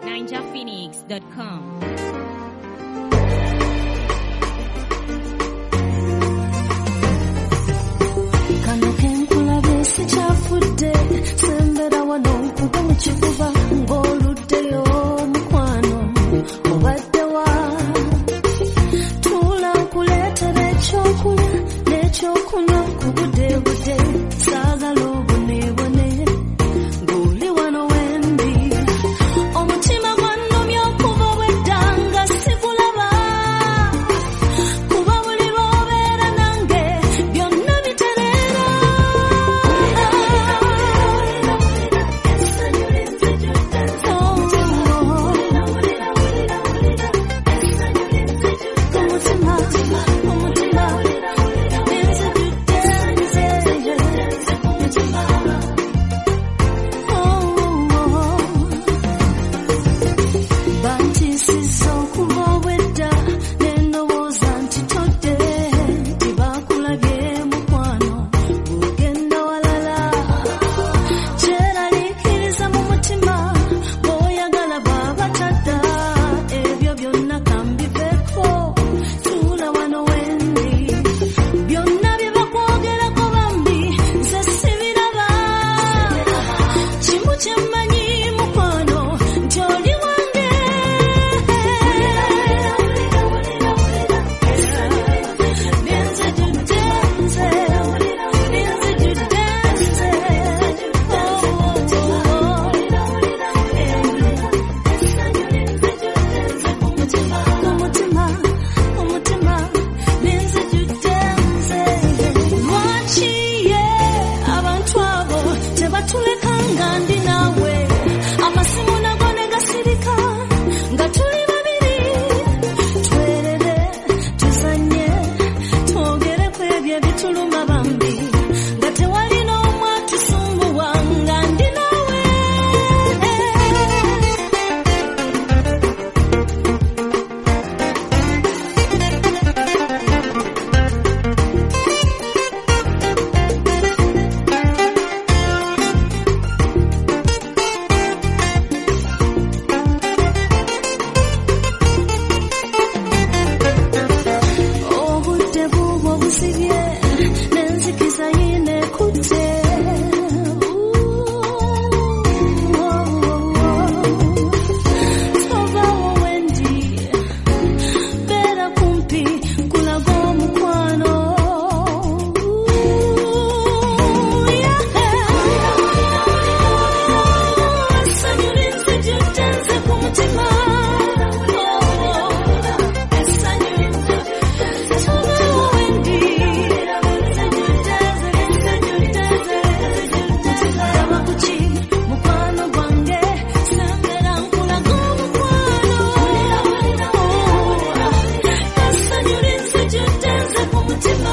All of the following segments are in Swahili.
NinjaPhoenix.com. Kano kenkula besi chafudde sembera wano nkuba mu kifuba ng'oluddeyo mukwano obadde wa tuula nkuleetera ekyokulya n'ekyokunywa ku budde budde saagala obonebone ng'oli wano wendi omutima gwannumya okuva obwedda nga sikulaba kuba buli lw'obeera nange byonna bitereera bantisiza okuva obwedda n'endowooza nti todde tibakulabye mukwano bw'ogenda walala kyeraliikiriza mu mutima bw'oyagala bw'aba tadda ebyo byonna kambiveeko tuula wano wendi byonna bye bakwogerako bambi nze sibiraba kimu kye mmanyi mukwano nti oli wange lwakiye abantu abo tebatuleka nga ndi naawe amasimu nago ne gasirika nga tuli babiri twerere tuzanye twogere ku ebyo ebituluma bambi nga tewali n'omu atusumbuwa nga ndi naawe obudde buubwo busibye n'enzikiza yineekutte tovaawo wendi beera kumpi kulaga omukwano essanyu linzijjudde nze ku mutima mukwano gwange sembera nkulaga omukwano essanyu linzijjudde nze ku mutima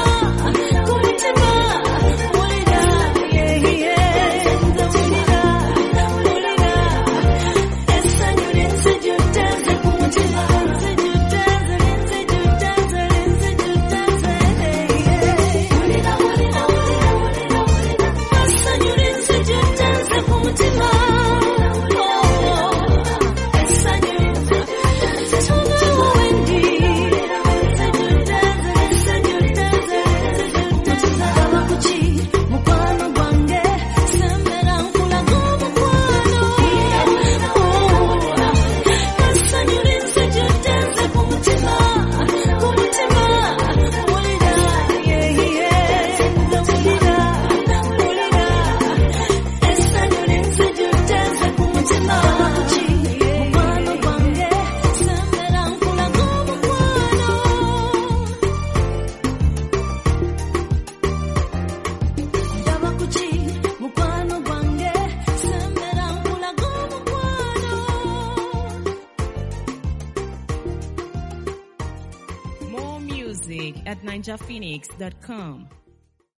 wulira yeye nze wulira essanyu linzijjudde nze ku mutima linzijjudde essanyu linzijjudde nze ku mutima tovaawo wendi gaba kuki mukwano gwange sembera nkulaga omukwano essanyu linzijjudde nze ku mutima wulira yeye nze wulira essanyu linzijjudde nze ku mutima mukwano gwange sembera nkulaga omukwano ndaba kuki mukwano gwange sembera nkulaga omukwano. More music at NinjaPhoenix.com.